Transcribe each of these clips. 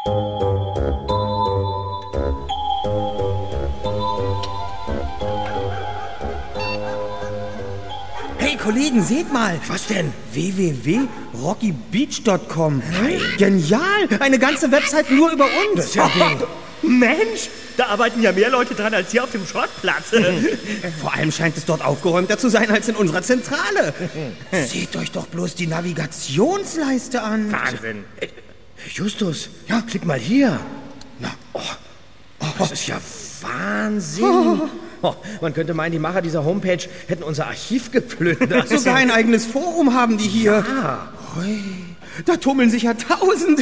Hey Kollegen, seht mal. Was denn? www.rockybeach.com. Genial, eine ganze Website nur über uns. Das ist ja ein Ding. Mensch, da arbeiten ja mehr Leute dran als hier auf dem Schrottplatz. Vor allem scheint es dort aufgeräumter zu sein als in unserer Zentrale. Seht euch doch bloß die Navigationsleiste an. Wahnsinn. Justus, ja, klick mal hier. Na, das ist ja Wahnsinn. Oh, man könnte meinen, die Macher dieser Homepage hätten unser Archiv geplündert. Sogar ein eigenes Forum haben die hier. Ja. Hui, da tummeln sich ja Tausende.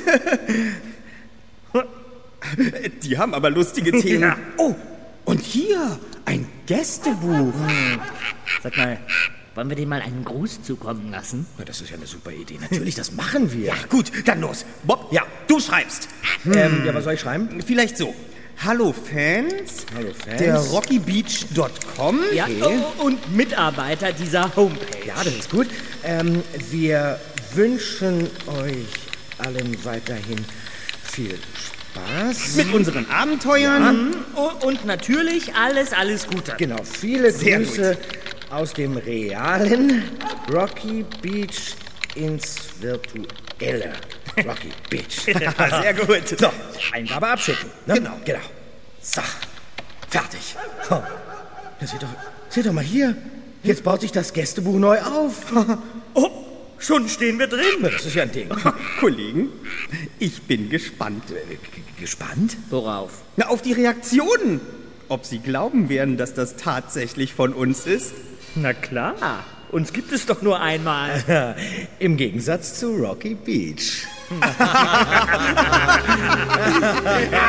Die haben aber lustige Themen. Ja. Oh, und hier ein Gästebuch. Sag mal, wollen wir dem mal einen Gruß zukommen lassen? Ja, das ist ja eine super Idee. Natürlich, das machen wir. Gut, dann los. Bob, ja, du schreibst. Ja, was soll ich schreiben? Vielleicht so. Hallo Fans, Hallo Fans. der rockybeach.com. Ja, Und Mitarbeiter dieser Homepage. Ja, das ist gut. Wir wünschen euch allen weiterhin viel Spaß. Mit unseren Abenteuern. Und natürlich alles Gute. Genau, viele Sehr Grüße aus dem realen Rocky Beach ins virtuelle Rocky Beach. Sehr gut. So, Eingabe abschicken. Ne? Genau. So, fertig. Oh. Ja, seht doch mal hier. Jetzt baut sich das Gästebuch neu auf. Oh, schon stehen wir drin. Na, das ist ja ein Ding. Kollegen, ich bin gespannt. Gespannt? Worauf? Na, auf die Reaktionen. Ob sie glauben werden, dass das tatsächlich von uns ist? Na klar, uns gibt es doch nur einmal. Im Gegensatz zu Rocky Beach.